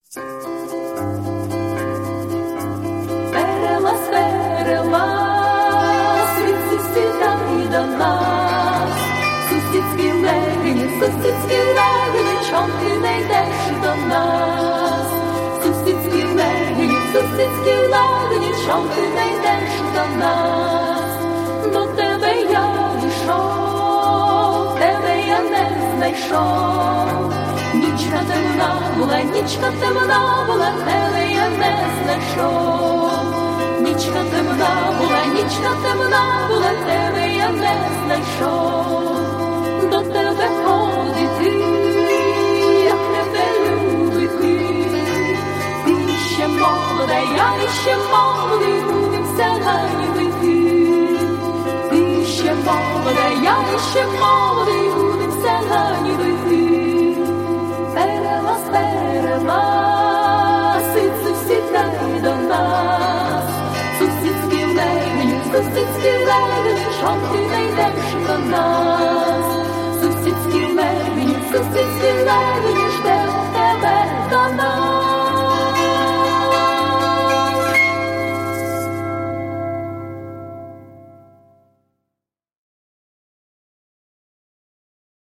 Перелаз, перелаз, світ сідай до нас. Сусідські легені, чом ти не йдеш до нас? Сусідські легені, чом ти не йдеш до нас? До тебе я йшов, тебе я не знайшов. Нічка темна була, тебе я не знайшов. Нічка темна була, тебе я не знайшов. До тебе ходити, як тебе любити. Ти ще молода, я ще молодий, будем ганьбити. Ти ще молода, я ще молодий, будем ганьбити. Перелаз, перелаз, сідай до нас. Сусідські легені, чом ти не йдеш до нас? Сусідські легені,